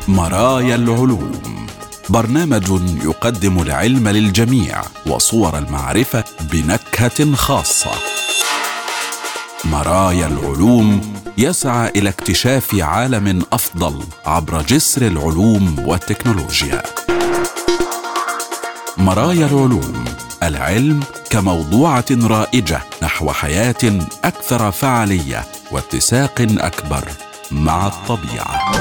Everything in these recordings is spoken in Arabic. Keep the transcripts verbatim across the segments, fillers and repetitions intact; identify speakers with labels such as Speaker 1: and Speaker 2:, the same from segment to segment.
Speaker 1: مرايا العلوم، برنامج يقدم العلم للجميع وصور المعرفة بنكهة خاصة. مرايا العلوم يسعى إلى اكتشاف عالم أفضل عبر جسر العلوم والتكنولوجيا. مرايا العلوم، العلم كموضوعة رائجة نحو حياة أكثر فعالية واتساق أكبر مع الطبيعة.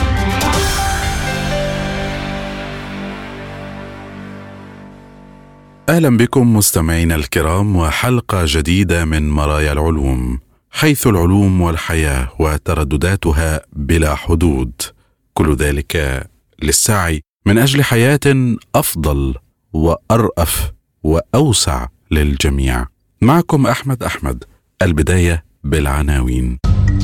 Speaker 1: أهلا بكم مستمعينا الكرام وحلقة جديدة من مرايا العلوم، حيث العلوم والحياة وتردداتها بلا حدود، كل ذلك للسعي من أجل حياة أفضل وأرأف وأوسع للجميع. معكم أحمد أحمد. البداية بالعناوين.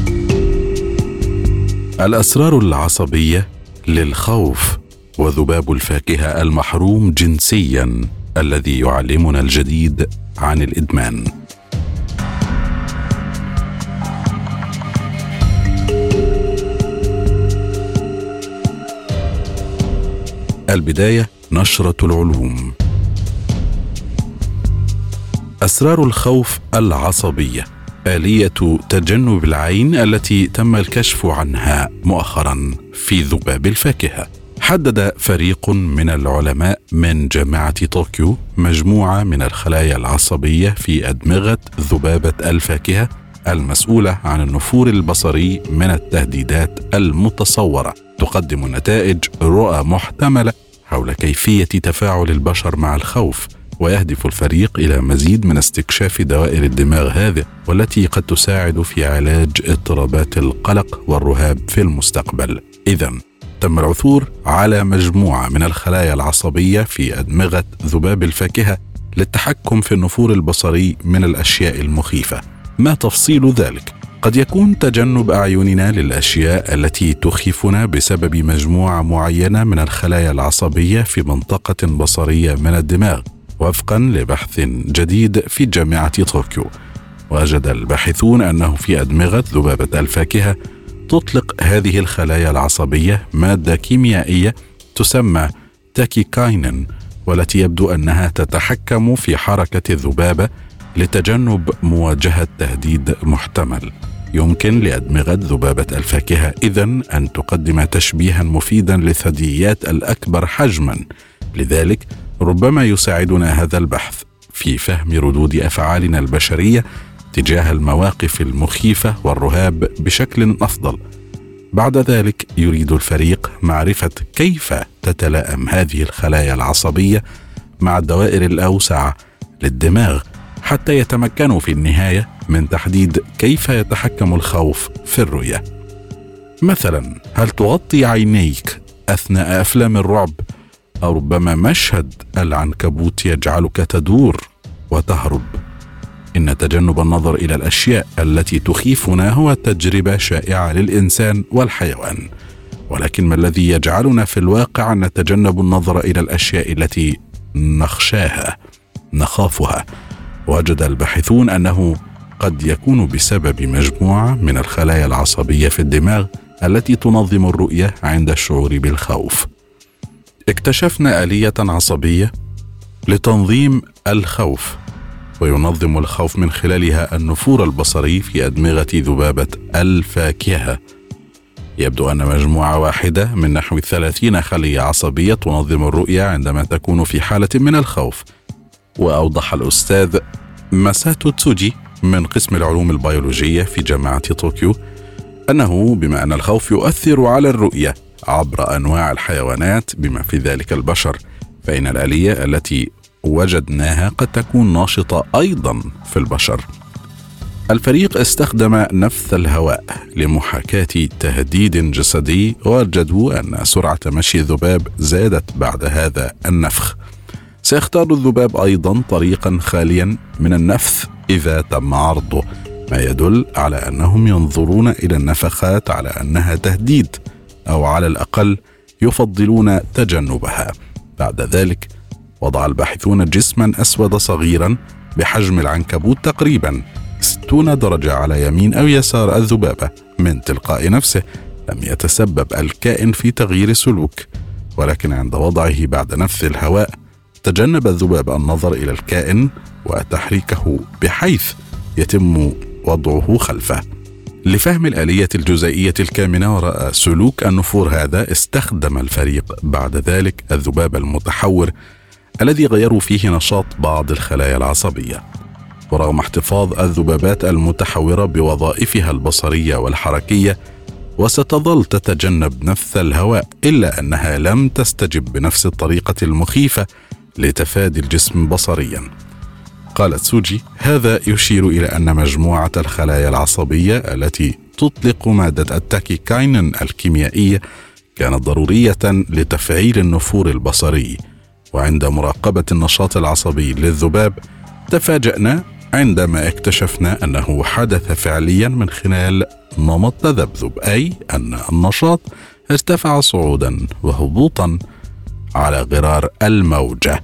Speaker 1: الأسرار العصبية للخوف، وذباب الفاكهة المحروم جنسياً الذي يعلمنا الجديد عن الإدمان. البداية نشرة العلوم. أسرار الخوف العصبية، آلية تجنب العين التي تم الكشف عنها مؤخرا في ذباب الفاكهة. حدد فريق من العلماء من جامعة طوكيو مجموعة من الخلايا العصبية في أدمغة ذبابة الفاكهة المسؤولة عن النفور البصري من التهديدات المتصورة، تقدم نتائج رؤى محتملة حول كيفية تفاعل البشر مع الخوف. ويهدف الفريق إلى مزيد من استكشاف دوائر الدماغ هذه، والتي قد تساعد في علاج اضطرابات القلق والرهاب في المستقبل. إذن تم العثور على مجموعة من الخلايا العصبية في أدمغة ذباب الفاكهة للتحكم في النفور البصري من الأشياء المخيفة. ما تفصيل ذلك؟ قد يكون تجنب أعيننا للأشياء التي تخيفنا بسبب مجموعة معينة من الخلايا العصبية في منطقة بصرية من الدماغ، وفقا لبحث جديد في جامعة طوكيو. وجد الباحثون أنه في أدمغة ذبابة الفاكهة تطلق هذه الخلايا العصبية مادة كيميائية تسمى تاكيكاينين، والتي يبدو أنها تتحكم في حركة الذبابة لتجنب مواجهة تهديد محتمل. يمكن لأدمغة ذبابة الفاكهة إذن أن تقدم تشبيها مفيدا للثدييات الأكبر حجما، لذلك ربما يساعدنا هذا البحث في فهم ردود أفعالنا البشرية تجاه المواقف المخيفة والرهاب بشكل أفضل. بعد ذلك يريد الفريق معرفة كيف تتلائم هذه الخلايا العصبية مع الدوائر الأوسع للدماغ، حتى يتمكنوا في النهاية من تحديد كيف يتحكم الخوف في الرؤية. مثلا، هل تغطي عينيك أثناء أفلام الرعب؟ أو ربما مشهد العنكبوت يجعلك تدور وتهرب. إن تجنب النظر إلى الأشياء التي تخيفنا هو تجربة شائعة للإنسان والحيوان، ولكن ما الذي يجعلنا في الواقع نتجنب النظر إلى الأشياء التي نخشاها نخافها؟ وجد الباحثون أنه قد يكون بسبب مجموعة من الخلايا العصبية في الدماغ التي تنظم الرؤية عند الشعور بالخوف. اكتشفنا آلية عصبية لتنظيم الخوف، وينظم الخوف من خلالها النفور البصري في أدمغة ذبابة الفاكهة. يبدو أن مجموعة واحدة من نحو ثلاثين خلية عصبية تنظم الرؤية عندما تكون في حالة من الخوف. وأوضح الأستاذ ماساتو تسوجي من قسم العلوم البيولوجية في جامعة طوكيو أنه بما أن الخوف يؤثر على الرؤية عبر أنواع الحيوانات بما في ذلك البشر، فإن الآلية التي وجدناها قد تكون ناشطة أيضا في البشر. الفريق استخدم نفث الهواء لمحاكاة تهديد جسدي، ووجدوا أن سرعة مشي الذباب زادت بعد هذا النفخ. سيختار الذباب أيضا طريقا خاليا من النفث إذا تم عرضه، ما يدل على أنهم ينظرون إلى النفخات على أنها تهديد، أو على الأقل يفضلون تجنبها. بعد ذلك وضع الباحثون جسما أسود صغيرا بحجم العنكبوت تقريبا ستون درجة على يمين أو يسار الذبابة من تلقاء نفسه، لم يتسبب الكائن في تغيير السلوك، ولكن عند وضعه بعد نفث الهواء تجنب الذباب النظر إلى الكائن وتحريكه بحيث يتم وضعه خلفه. لفهم الآلية الجزيئية الكامنة وراء سلوك النفور هذا، استخدم الفريق بعد ذلك الذباب المتحور الذي غيروا فيه نشاط بعض الخلايا العصبية. ورغم احتفاظ الذبابات المتحورة بوظائفها البصرية والحركية وستظل تتجنب نفث الهواء، إلا أنها لم تستجب بنفس الطريقة المخيفة لتفادي الجسم بصريا. قالت سوجي: هذا يشير إلى أن مجموعة الخلايا العصبية التي تطلق مادة التاكيكاينين الكيميائية كانت ضرورية لتفعيل النفور البصري. وعند مراقبة النشاط العصبي للذباب تفاجأنا عندما اكتشفنا أنه حدث فعليا من خلال نمط تذبذب، أي أن النشاط ارتفع صعودا وهبوطا على غرار الموجة،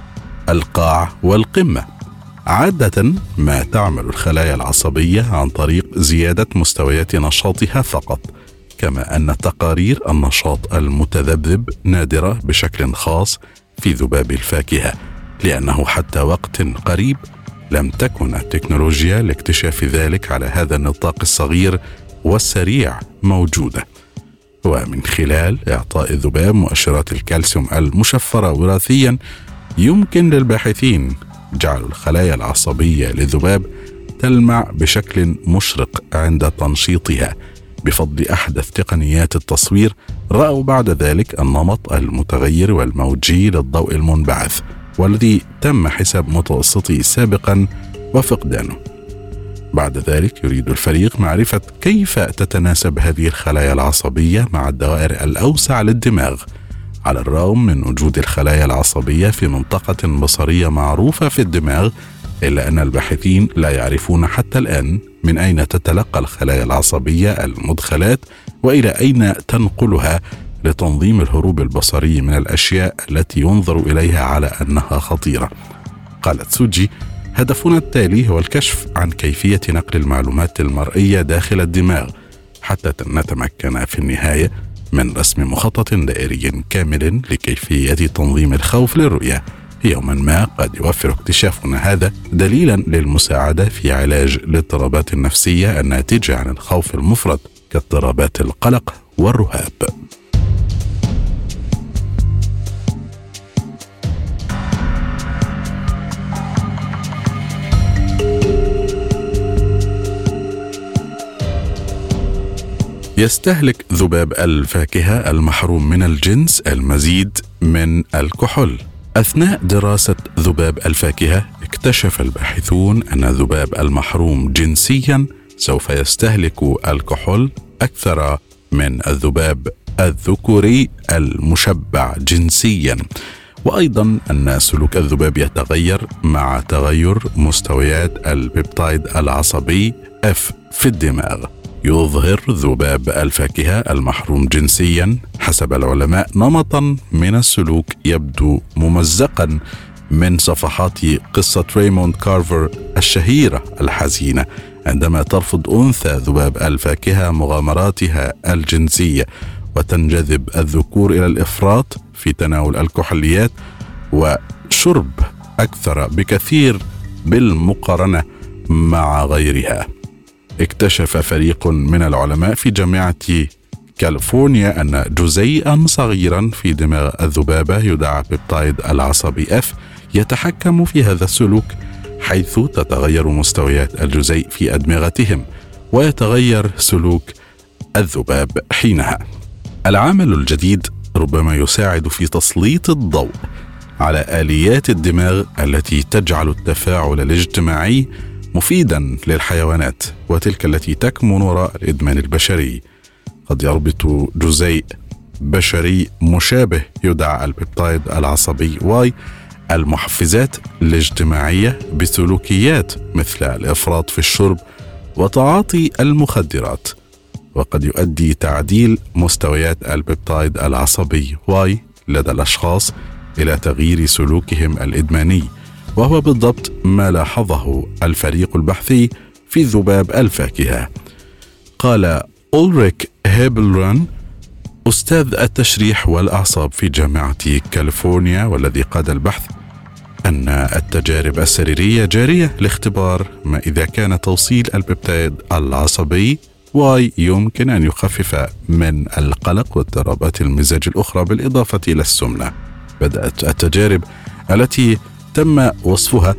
Speaker 1: القاع والقمة. عادة ما تعمل الخلايا العصبية عن طريق زيادة مستويات نشاطها فقط، كما أن تقارير النشاط المتذبذب نادرة بشكل خاص في ذباب الفاكهة، لأنه حتى وقت قريب لم تكن التكنولوجيا لاكتشاف ذلك على هذا النطاق الصغير والسريع موجودة. ومن خلال إعطاء الذباب مؤشرات الكالسيوم المشفرة وراثيا، يمكن للباحثين جعل الخلايا العصبية للذباب تلمع بشكل مشرق عند تنشيطها بفضل أحدث تقنيات التصوير. رأوا بعد ذلك النمط المتغير والموجي للضوء المنبعث، والذي تم حساب متوسطه سابقا وفقدانه. بعد ذلك يريد الفريق معرفة كيف تتناسب هذه الخلايا العصبية مع الدوائر الأوسع للدماغ، على الرغم من وجود الخلايا العصبية في منطقة بصرية معروفة في الدماغ، إلا أن الباحثين لا يعرفون حتى الآن من أين تتلقى الخلايا العصبية المدخلات وإلى أين تنقلها لتنظيم الهروب البصري من الأشياء التي ينظر إليها على أنها خطيرة. قالت سوجي: هدفنا التالي هو الكشف عن كيفية نقل المعلومات المرئية داخل الدماغ حتى نتمكن في النهاية من رسم مخطط دائري كامل لكيفية تنظيم الخوف للرؤية. يوما ما قد يوفر اكتشافنا هذا دليلا للمساعدة في علاج الاضطرابات النفسية الناتجة عن الخوف المفرط كاضطرابات القلق والرهاب. يستهلك ذباب الفاكهة المحروم من الجنس المزيد من الكحول. أثناء دراسة ذباب الفاكهة اكتشف الباحثون أن الذباب المحروم جنسيا سوف يستهلك الكحول أكثر من الذباب الذكوري المشبع جنسيا، وأيضا أن سلوك الذباب يتغير مع تغير مستويات البيبتايد العصبي F في الدماغ. يظهر ذباب الفاكهة المحروم جنسيا حسب العلماء نمطا من السلوك يبدو ممزقا من صفحات قصة ريموند كارفر الشهيرة الحزينة، عندما ترفض أنثى ذباب الفاكهة مغامراتها الجنسية وتنجذب الذكور إلى الإفراط في تناول الكحوليات وشرب أكثر بكثير بالمقارنة مع غيرها. اكتشف فريق من العلماء في جامعة كاليفورنيا أن جزيئا صغيرا في دماغ الذبابة يدعى بيبتايد العصبي F يتحكم في هذا السلوك، حيث تتغير مستويات الجزيء في أدمغتهم ويتغير سلوك الذباب حينها. العامل الجديد ربما يساعد في تسليط الضوء على آليات الدماغ التي تجعل التفاعل الاجتماعي مفيدا للحيوانات وتلك التي تكمن وراء الإدمان البشري. قد يربط جزيء بشري مشابه يدعى البيبتايد العصبي Y المحفزات الاجتماعية بسلوكيات مثل الإفراط في الشرب وتعاطي المخدرات، وقد يؤدي تعديل مستويات البيبتايد العصبي Y لدى الأشخاص إلى تغيير سلوكهم الإدماني، وهو بالضبط ما لاحظه الفريق البحثي في ذباب الفاكهة. قال أولريك هيبلران أستاذ التشريح والأعصاب في جامعة كاليفورنيا والذي قاد البحث أن التجارب السريرية جارية لاختبار ما إذا كان توصيل البيبتيد العصبي واي يمكن أن يخفف من القلق واضطرابات المزاج الأخرى بالإضافة إلى السمنة. بدأت التجارب التي تم وصفها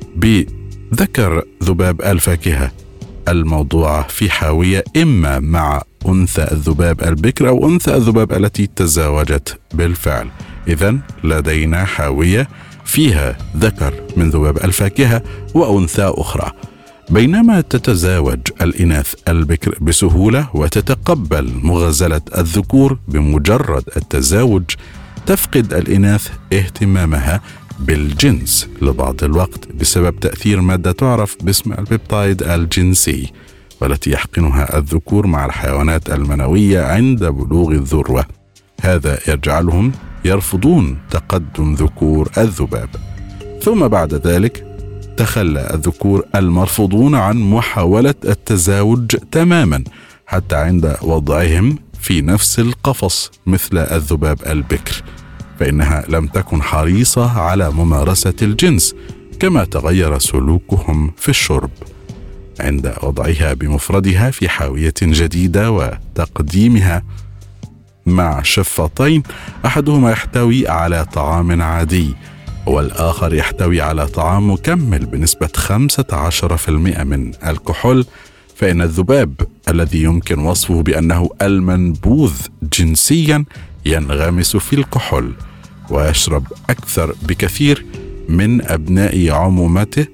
Speaker 1: بذكر ذباب الفاكهة الموضوعة في حاوية إما مع أنثى الذباب البكر أو أنثى الذباب التي تزاوجت بالفعل. إذن لدينا حاوية فيها ذكر من ذباب الفاكهة وأنثى أخرى. بينما تتزاوج الإناث البكر بسهولة وتتقبل مغازلة الذكور، بمجرد التزاوج تفقد الإناث اهتمامها بالجنس لبعض الوقت بسبب تأثير مادة تعرف باسم البيبتايد الجنسي، والتي يحقنها الذكور مع الحيوانات المنوية عند بلوغ الذروة. هذا يجعلهم يرفضون تقدم ذكور الذباب، ثم بعد ذلك تخلى الذكور المرفوضون عن محاولة التزاوج تماما حتى عند وضعهم في نفس القفص مثل الذباب البكر، فإنها لم تكن حريصة على ممارسة الجنس، كما تغير سلوكهم في الشرب عند وضعها بمفردها في حاوية جديدة وتقديمها مع شفاطين، أحدهما يحتوي على طعام عادي والآخر يحتوي على طعام مكمل بنسبة خمسة عشر بالمئة من الكحول، فإن الذباب الذي يمكن وصفه بأنه المنبوذ جنسيا ينغمس في الكحول ويشرب أكثر بكثير من أبناء عمومته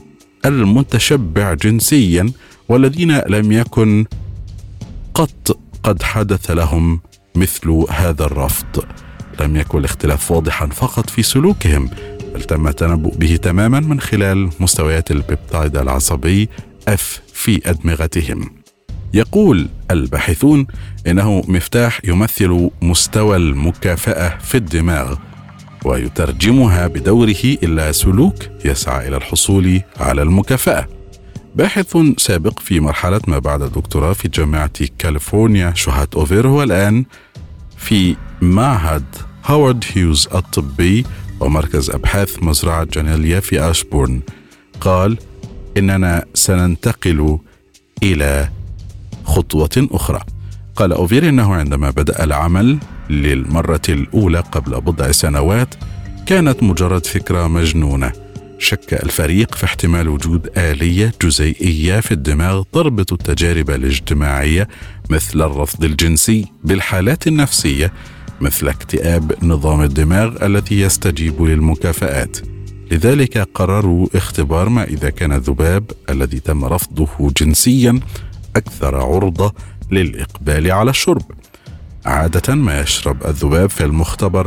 Speaker 1: المتشبع جنسيا والذين لم يكن قط قد حدث لهم مثل هذا الرفض. لم يكن الاختلاف واضحا فقط في سلوكهم، بل تم التنبؤ به تماما من خلال مستويات البيبتايد العصبي F في أدمغتهم. يقول الباحثون إنه مفتاح يمثل مستوى المكافأة في الدماغ، ويترجمها بدوره إلى سلوك يسعى إلى الحصول على المكافأة. باحث سابق في مرحلة ما بعد الدكتوراه في جامعة كاليفورنيا شهات أوفير هو الآن في معهد هوارد هيوز الطبي ومركز أبحاث مزرعة جانيليا في أشبورن، قال إننا سننتقل إلى خطوة أخرى. قال أوفير إنه عندما بدأ العمل للمرة الأولى قبل بضع سنوات كانت مجرد فكرة مجنونة. شك الفريق في احتمال وجود آلية جزيئية في الدماغ تربط التجارب الاجتماعية مثل الرفض الجنسي بالحالات النفسية مثل اكتئاب نظام الدماغ الذي يستجيب للمكافآت. لذلك قرروا اختبار ما إذا كان الذباب الذي تم رفضه جنسيا أكثر عرضة للإقبال على الشرب. عادة ما يشرب الذباب في المختبر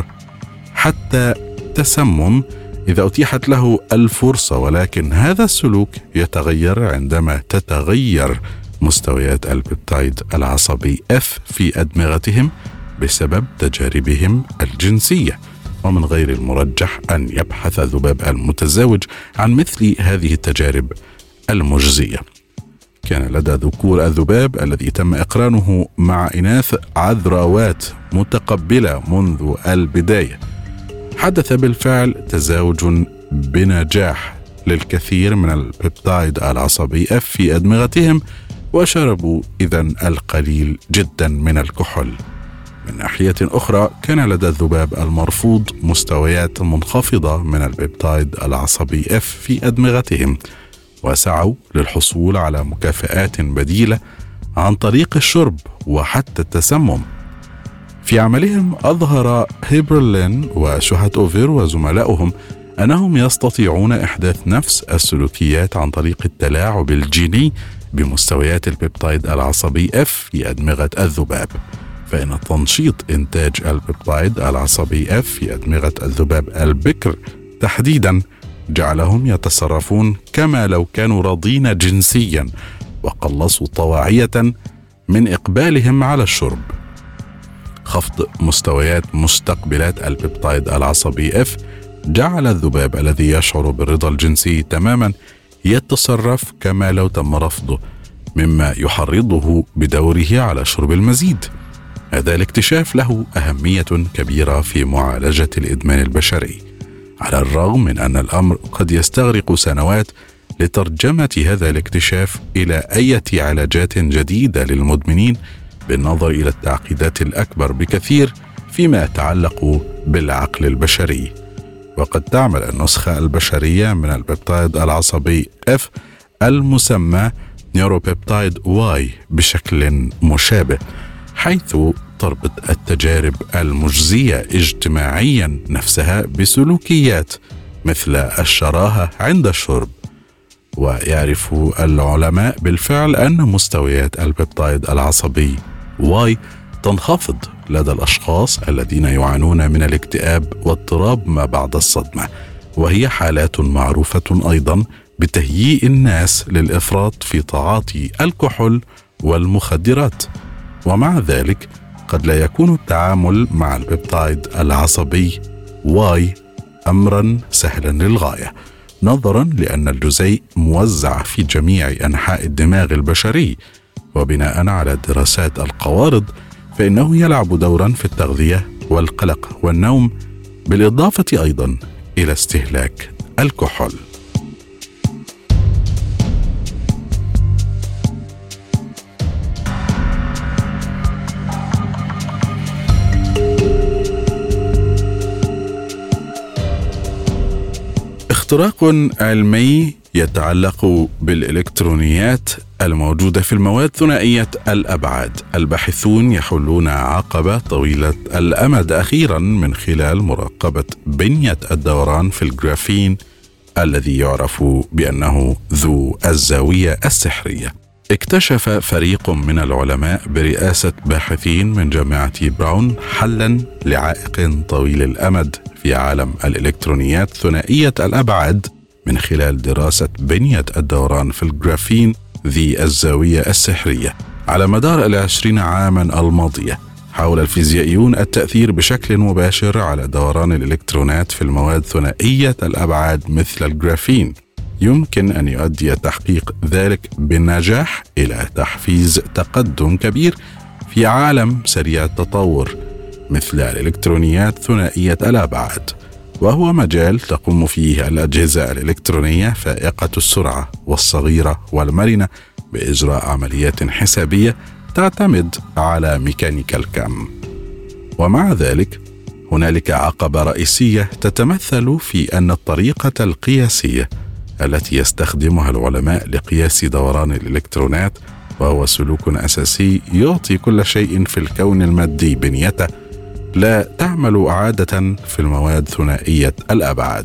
Speaker 1: حتى تسمم إذا أتيحت له الفرصة، ولكن هذا السلوك يتغير عندما تتغير مستويات البيبتايد العصبي F في أدمغتهم بسبب تجاربهم الجنسية. ومن غير المرجح أن يبحث الذباب المتزاوج عن مثل هذه التجارب المجزية. كان لدى ذكور الذباب الذي تم إقرانه مع إناث عذراوات متقبلة منذ البداية حدث بالفعل تزاوج بنجاح للكثير من البيبتايد العصبي F في أدمغتهم، وشربوا إذن القليل جدا من الكحول. من ناحية أخرى كان لدى الذباب المرفوض مستويات منخفضة من البيبتايد العصبي F في أدمغتهم، وسعوا للحصول على مكافآت بديلة عن طريق الشرب وحتى التسمم. في عملهم أظهر هيبرلين وشهات أوفير وزملائهم أنهم يستطيعون إحداث نفس السلوكيات عن طريق التلاعب الجيني بمستويات البيبتايد العصبي F في أدمغة الذباب، فإن تنشيط إنتاج البيبتايد العصبي F في أدمغة الذباب البكر تحديدا جعلهم يتصرفون كما لو كانوا راضين جنسيا، وقلصوا طواعية من إقبالهم على الشرب. خفض مستويات مستقبلات البيبتايد العصبي F جعل الذباب الذي يشعر بالرضا الجنسي تماما يتصرف كما لو تم رفضه، مما يحرضه بدوره على شرب المزيد. هذا الاكتشاف له أهمية كبيرة في معالجة الإدمان البشري، على الرغم من أن الأمر قد يستغرق سنوات لترجمة هذا الاكتشاف إلى أي علاجات جديدة للمدمنين، بالنظر إلى التعقيدات الأكبر بكثير فيما يتعلق بالعقل البشري. وقد تعمل النسخة البشرية من البيبتايد العصبي F المسمى نيوروبيبتايد Y بشكل مشابه، حيث تربط التجارب المجزية اجتماعيا نفسها بسلوكيات مثل الشراهة عند الشرب. ويعرف العلماء بالفعل أن مستويات البيبتايد العصبي Y تنخفض لدى الأشخاص الذين يعانون من الاكتئاب واضطراب ما بعد الصدمة، وهي حالات معروفة أيضا بتهيئ الناس للإفراط في تعاطي الكحول والمخدرات. ومع ذلك قد لا يكون التعامل مع البيبتايد العصبي Y أمرا سهلا للغاية، نظرا لأن الجزيء موزع في جميع أنحاء الدماغ البشري، وبناء على دراسات القوارض فإنه يلعب دورا في التغذية والقلق والنوم، بالإضافة أيضا إلى استهلاك الكحول. اختراق علمي يتعلق بالإلكترونيات الموجودة في المواد ثنائية الأبعاد. الباحثون يحلون عقبة طويلة الأمد أخيرا من خلال مراقبة بنية الدوران في الجرافين الذي يعرف بأنه ذو الزاوية السحرية. اكتشف فريق من العلماء برئاسة باحثين من جامعة براون حلا لعائق طويل الأمد في عالم الإلكترونيات ثنائية الأبعاد من خلال دراسة بنية الدوران في الجرافين ذي الزاوية السحرية. على مدار العشرين عاما الماضية حاول الفيزيائيون التأثير بشكل مباشر على دوران الإلكترونات في المواد ثنائية الأبعاد مثل الجرافين. يمكن أن يؤدي تحقيق ذلك بالنجاح إلى تحفيز تقدم كبير في عالم سريع التطور مثل الإلكترونيات ثنائية الأبعاد، وهو مجال تقوم فيه الأجهزة الإلكترونية فائقة السرعة والصغيرة والمرنة بإجراء عمليات حسابية تعتمد على ميكانيكا الكم. ومع ذلك هنالك عقبة رئيسية تتمثل في أن الطريقة القياسية التي يستخدمها العلماء لقياس دوران الإلكترونات، وهو سلوك أساسي يعطي كل شيء في الكون المادي بنيته، لا تعمل عادة في المواد ثنائية الأبعاد.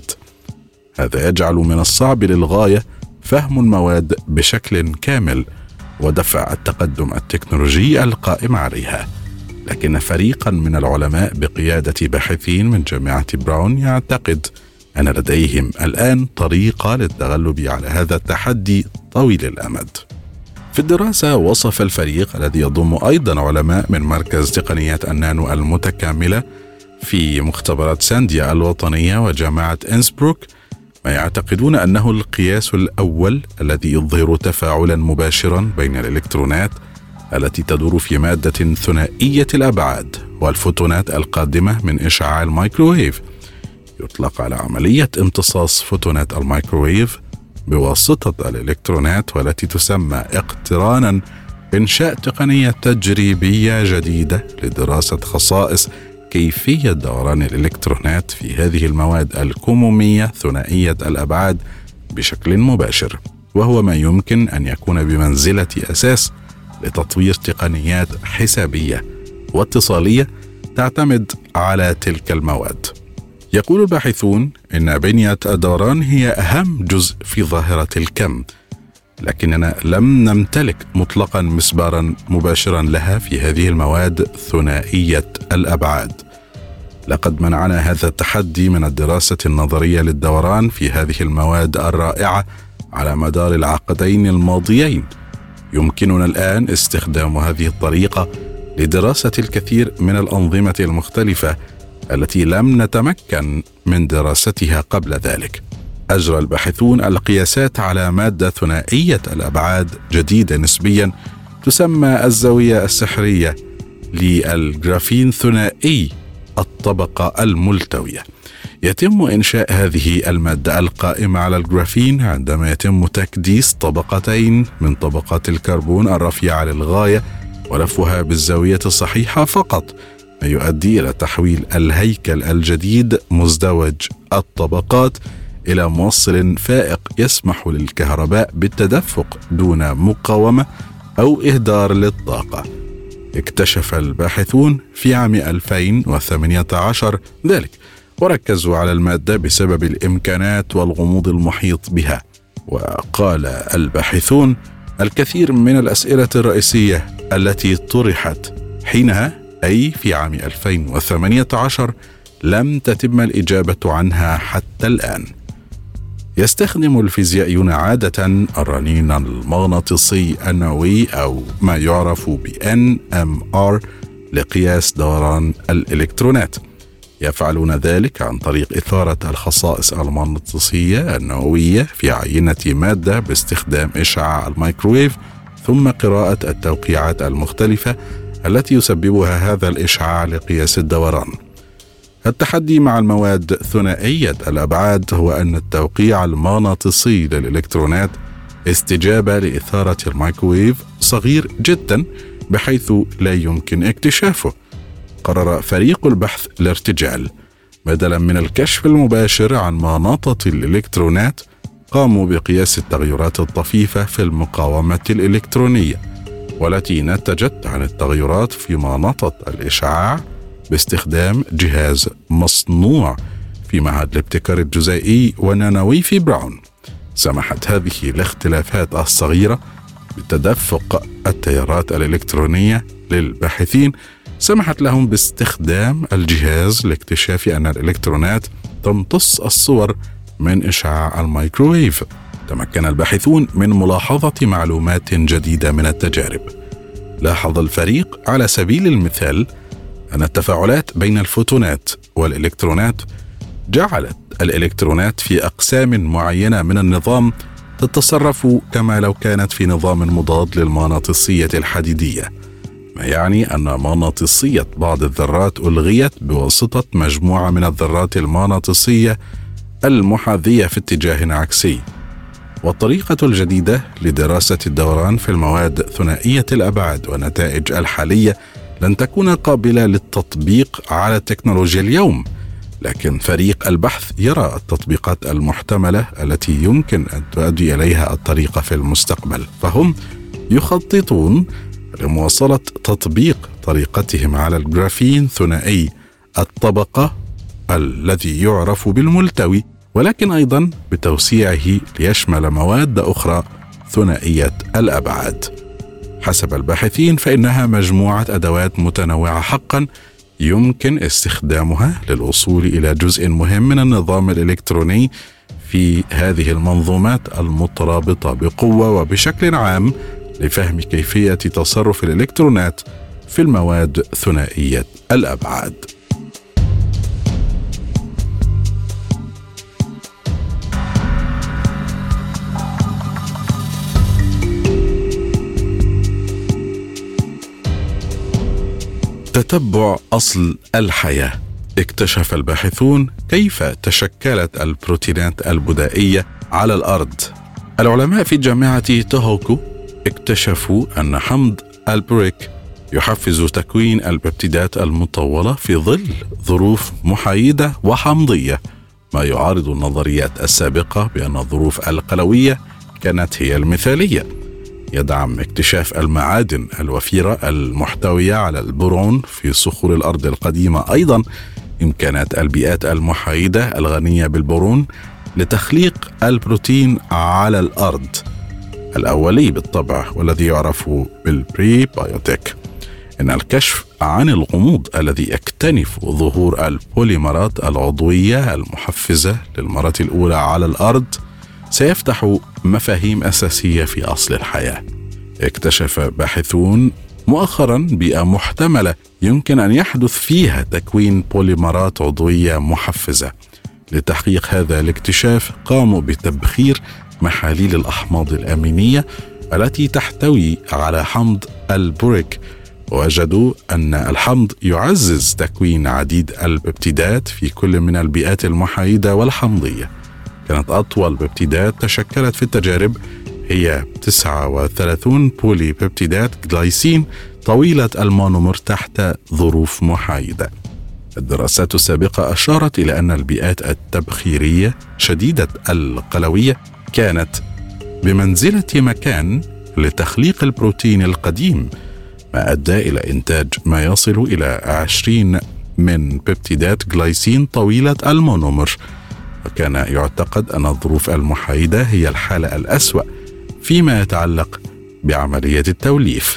Speaker 1: هذا يجعل من الصعب للغاية فهم المواد بشكل كامل ودفع التقدم التكنولوجي القائم عليها. لكن فريقا من العلماء بقيادة باحثين من جامعة براون يعتقد أن لديهم الآن طريقة للتغلب على هذا التحدي طويل الأمد. في الدراسة وصف الفريق الذي يضم أيضا علماء من مركز تقنيات النانو المتكاملة في مختبرات سانديا الوطنية وجامعة إنسبروك ما يعتقدون أنه القياس الأول الذي يظهر تفاعلا مباشرا بين الإلكترونات التي تدور في مادة ثنائية الأبعاد والفوتونات القادمة من إشعاع الميكروويف. يطلق على عملية امتصاص فوتونات الميكروويف بواسطة الإلكترونات، والتي تسمى اقترانا إنشاء تقنية تجريبية جديدة لدراسة خصائص كيفية دوران الإلكترونات في هذه المواد الكمومية ثنائية الأبعاد بشكل مباشر، وهو ما يمكن أن يكون بمنزلة أساس لتطوير تقنيات حسابية واتصالية تعتمد على تلك المواد. يقول الباحثون إن بنية الدوران هي أهم جزء في ظاهرة الكم، لكننا لم نمتلك مطلقا مسبارا مباشرا لها في هذه المواد ثنائية الأبعاد. لقد منعنا هذا التحدي من الدراسة النظرية للدوران في هذه المواد الرائعة على مدار العقدين الماضيين. يمكننا الآن استخدام هذه الطريقة لدراسة الكثير من الأنظمة المختلفة التي لم نتمكن من دراستها قبل ذلك. أجرى الباحثون القياسات على مادة ثنائية الأبعاد جديدة نسبيا تسمى الزاوية السحرية للجرافين ثنائي الطبقة الملتوية. يتم إنشاء هذه المادة القائمة على الجرافين عندما يتم تكديس طبقتين من طبقات الكربون الرفيعة للغاية ولفها بالزاوية الصحيحة فقط، ما يؤدي إلى تحويل الهيكل الجديد مزدوج الطبقات إلى موصل فائق يسمح للكهرباء بالتدفق دون مقاومة أو إهدار للطاقة. اكتشف الباحثون في عام ألفين وثمانية عشر ذلك، وركزوا على المادة بسبب الإمكانات والغموض المحيط بها. وقال الباحثون: الكثير من الأسئلة الرئيسية التي طرحت حينها، أي في عام ألفين وثمانية عشر، لم تتم الإجابة عنها حتى الآن. يستخدم الفيزيائيون عادة الرنين المغناطيسي النووي أو ما يعرف ب إن إم آر لقياس دوران الإلكترونات. يفعلون ذلك عن طريق إثارة الخصائص المغناطيسية النووية في عينة مادة باستخدام إشعاع الميكروويف، ثم قراءة التوقيعات المختلفة التي يسببها هذا الإشعاع لقياس الدوران. التحدي مع المواد ثنائية الأبعاد هو أن التوقيع المغناطيسي للإلكترونات استجابة لإثارة الميكروويف صغير جدا بحيث لا يمكن اكتشافه. قرر فريق البحث الارتجال، بدلا من الكشف المباشر عن مغناطة الإلكترونات، قاموا بقياس التغيرات الطفيفة في المقاومة الإلكترونية والتي نتجت عن التغيرات في مغناطة الإشعاع باستخدام جهاز مصنوع في معهد الابتكار الجزيئي ونانوي في براون. سمحت هذه الاختلافات الصغيرة بتدفق التيارات الإلكترونية للباحثين، سمحت لهم باستخدام الجهاز لاكتشاف أن الإلكترونات تمتص الصور من إشعاع الميكروويف. تمكن الباحثون من ملاحظة معلومات جديدة من التجارب. لاحظ الفريق على سبيل المثال أن التفاعلات بين الفوتونات والإلكترونات جعلت الإلكترونات في أقسام معينة من النظام تتصرف كما لو كانت في نظام مضاد للمغناطيسية الحديدية، ما يعني أن مغناطيسية بعض الذرات ألغيت بواسطة مجموعة من الذرات المغناطيسية المحاذية في اتجاه عكسي. والطريقة الجديدة لدراسة الدوران في المواد ثنائية الأبعاد ونتائج الحالية لن تكون قابلة للتطبيق على التكنولوجيا اليوم، لكن فريق البحث يرى التطبيقات المحتملة التي يمكن أن تؤدي إليها الطريقة في المستقبل، فهم يخططون لمواصلة تطبيق طريقتهم على الجرافين ثنائي الطبقة الذي يعرف بالملتوي، ولكن أيضا بتوسيعه ليشمل مواد أخرى ثنائية الأبعاد. حسب الباحثين فإنها مجموعة أدوات متنوعة حقا يمكن استخدامها للوصول إلى جزء مهم من النظام الإلكتروني في هذه المنظومات المترابطة بقوة، وبشكل عام لفهم كيفية تصرف الإلكترونات في المواد ثنائية الأبعاد. تتبع أصل الحياة. اكتشف الباحثون كيف تشكلت البروتينات البدائية على الأرض. العلماء في جامعة توهوكو اكتشفوا أن حمض البوريك يحفز تكوين الببتيدات المطولة في ظل ظروف محايدة وحمضية، ما يعارض النظريات السابقة بأن الظروف القلوية كانت هي المثالية. يدعم اكتشاف المعادن الوفيرة المحتوية على البورون في صخور الأرض القديمة أيضا إمكانات البيئات المحايدة الغنية بالبورون لتخليق البروتين على الأرض الأولي بالطبع، والذي يعرف بالبري بايوتيك. إن الكشف عن الغموض الذي يكتنف ظهور البوليمرات العضوية المحفزة للمرة الأولى على الأرض سيفتح مفاهيم أساسية في أصل الحياة. اكتشف باحثون مؤخرا بيئة محتملة يمكن أن يحدث فيها تكوين بوليمرات عضوية محفزة، لتحقيق هذا الاكتشاف قاموا بتبخير محاليل الأحماض الأمينية التي تحتوي على حمض البوريك، ووجدوا أن الحمض يعزز تكوين عديد الببتيدات في كل من البيئات المحايدة والحمضية. كانت أطول ببتيدات تشكلت في التجارب هي تسعة وثلاثين بولي ببتيدات جلايسين طويلة المونومر تحت ظروف محايدة. الدراسات السابقة أشارت إلى أن البيئات التبخيرية شديدة القلوية كانت بمنزلة مكان لتخليق البروتين القديم، ما أدى إلى إنتاج ما يصل إلى عشرين من ببتيدات جلايسين طويلة المونومر. وكان يعتقد أن الظروف المحايدة هي الحالة الأسوأ فيما يتعلق بعملية التوليف.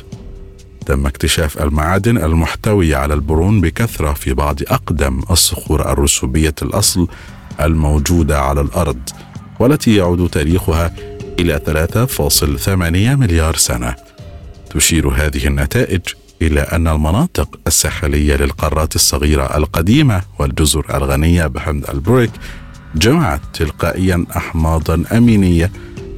Speaker 1: تم اكتشاف المعادن المحتوية على البورون بكثرة في بعض أقدم الصخور الرسوبية الأصل الموجودة على الأرض، والتي يعود تاريخها إلى ثلاثة فاصلة ثمانية مليار سنة. تشير هذه النتائج إلى أن المناطق الساحلية للقارات الصغيرة القديمة والجزر الغنية بحمض البوريك جمعت تلقائيا أحماضا أمينية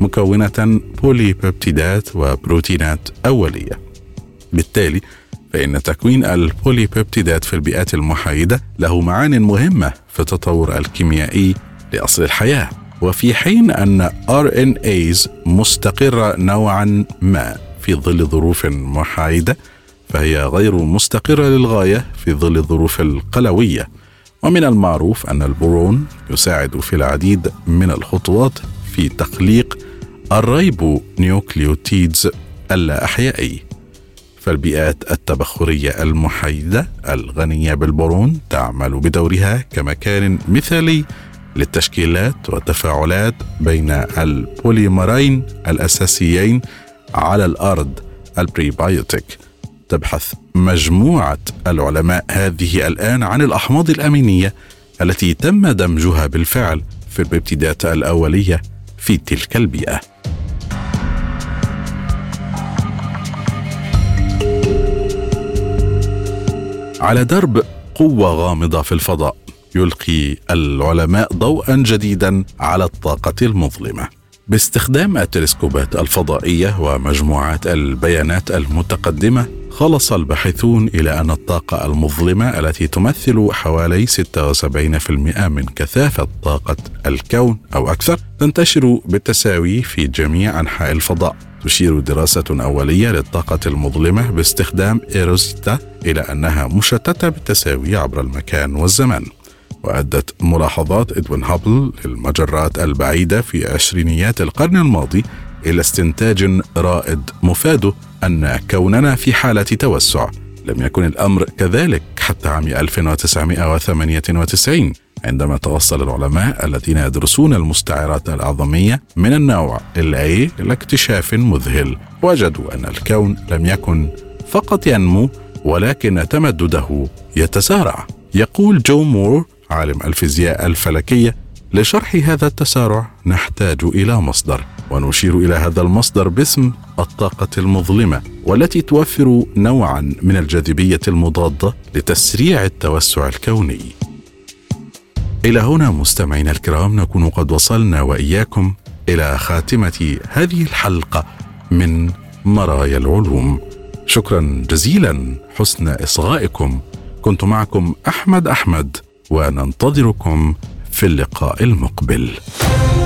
Speaker 1: مكونة بوليبيبتيدات وبروتينات أولية. بالتالي فإن تكوين البوليبيبتيدات في البيئات المحايدة له معان مهمة في التطور الكيميائي لأصل الحياة. وفي حين أن آر إن إيز مستقرة نوعا ما في ظل ظروف محايدة، فهي غير مستقرة للغاية في ظل الظروف القلوية. ومن المعروف أن البورون يساعد في العديد من الخطوات في تخليق الريبو نيوكليوتيدز اللا أحيائي. فالبيئات التبخرية المحايدة الغنية بالبورون تعمل بدورها كمكان مثالي للتشكيلات والتفاعلات بين البوليمرين الأساسيين على الأرض البريبايوتيك. تبحث مجموعة العلماء هذه الآن عن الأحماض الأمينية التي تم دمجها بالفعل في الببتيدات الأولية في تلك البيئة. على درب قوة غامضة في الفضاء يلقي العلماء ضوءا جديدا على الطاقة المظلمة. باستخدام التلسكوبات الفضائية ومجموعات البيانات المتقدمة، خلص الباحثون إلى أن الطاقة المظلمة التي تمثل حوالي ستة وسبعين بالمئة من كثافة طاقة الكون أو أكثر تنتشر بالتساوي في جميع أنحاء الفضاء. تشير دراسة أولية للطاقة المظلمة باستخدام إيروزيتا إلى أنها مشتتة بالتساوي عبر المكان والزمان. وأدت ملاحظات إدوين هابل للمجرات البعيدة في عشرينيات القرن الماضي إلى استنتاج رائد مفاده أن كوننا في حالة توسع. لم يكن الأمر كذلك حتى عام ألف وتسعمائة وثمانية وتسعين، عندما توصل العلماء الذين يدرسون المستعرات العظمية من النوع الأي إلى اكتشاف مذهل. وجدوا أن الكون لم يكن فقط ينمو، ولكن تمدده يتسارع. يقول جو مور عالم الفيزياء الفلكية: لشرح هذا التسارع نحتاج إلى مصدر، ونشير إلى هذا المصدر باسم الطاقة المظلمة، والتي توفر نوعا من الجاذبية المضادة لتسريع التوسع الكوني. إلى هنا مستمعينا الكرام نكون قد وصلنا وإياكم إلى خاتمة هذه الحلقة من مرايا العلوم. شكرا جزيلا حسن إصغائكم. كنت معكم أحمد أحمد، وننتظركم في اللقاء المقبل.